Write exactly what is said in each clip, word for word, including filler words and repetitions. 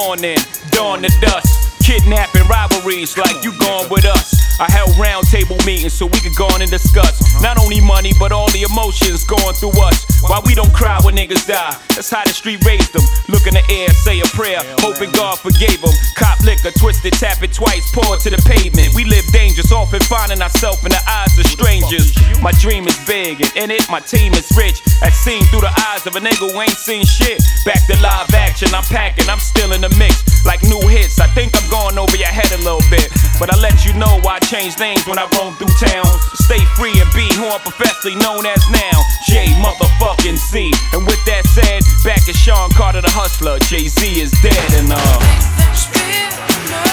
born in, dawn to dust. Kidnapping rivalries like you gone with us. I held round table meetings so we could go on and discuss not only money but all the emotions going through us. Why we don't cry when niggas die, that's how the street raised them. Look in the air, say a prayer, hoping God forgave them. Cop liquor, twist it, tap it twice, pour it to the pavement. We live dangerous, often finding ourselves in the eyes of strangers. My dream is big and in it my team is rich. As seen through the eyes of a nigga who ain't seen shit. Back to live action, I'm packing, I'm still in the mix. Like new hits, I think I'm going over your head a little bit, but I let you know why I change names when I roam through town. Stay free and be who I'm professionally known as now, J motherfucking Z. And with that said, back at Sean Carter the Hustler, Jay-Z is dead and uh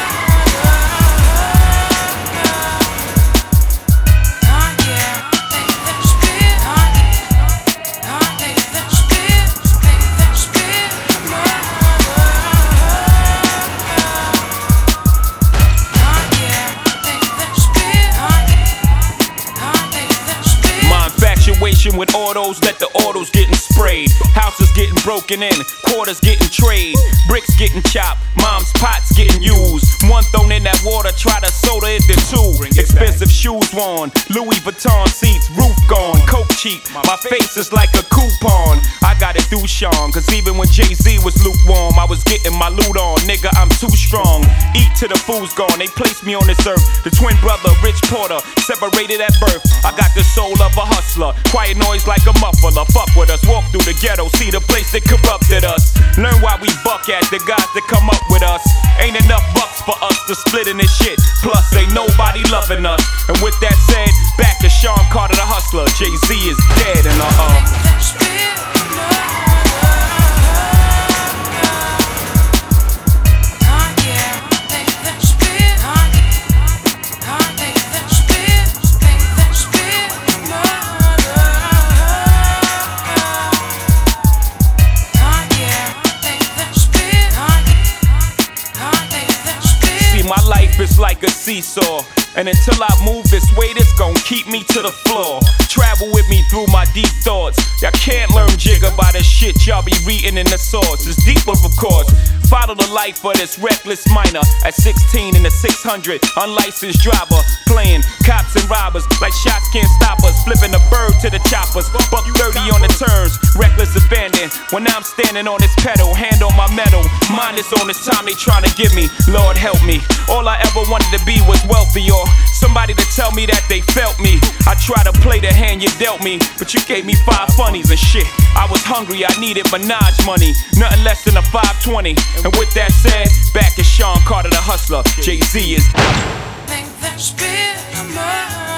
with autos, let the autos getting sprayed. Houses getting broken in, quarters getting trade. Bricks getting chopped, mom's pots getting used. One thrown in that water, try to soda it to two. Expensive shoes worn, Louis Vuitton seats, roof gone. Coke cheap, my face is like a coupon. I got it through Sean, cause even when Jay-Z was lukewarm, I was getting my loot on. Nigga, I'm too strong. Eat till the food's gone, they placed me on this earth. The twin brother, Rich Porter, separated at birth. I got the soul of a hustler, quiet noise like a muffler. Fuck with us, walk through the ghetto, see the place that corrupted us. Learn why we buck at the guys that come up with us. Ain't enough bucks for us to split in this shit. Plus, ain't nobody loving us. And with that said, back to Sean Carter the Hustler. Jay-Z is dead and uh-uh. My life is like a seesaw, and until I move this weight, it's gon' keep me to the floor. Travel with me through my deep thoughts. Y'all can't learn jigger by the shit y'all be reading in the source. It's deeper, of course. Follow the life of this reckless minor. At sixteen in the six hundred, unlicensed driver, playing cops and robbers like shots can't stop us. Flipping a bird to the choppers, buck thirty on the turns, reckless abandon. When I'm standing on this pedal, hand on my metal, mind is on this time they trying to give me. Lord help me. All I ever wanted to be was wealthy or somebody to tell me that they felt me. I try to play the hand you dealt me, but you gave me five funnies and shit. I was hungry, I needed Minaj money, nothing less than a five twenty. And with that said, back at Sean Carter the Hustler, Jay-Z is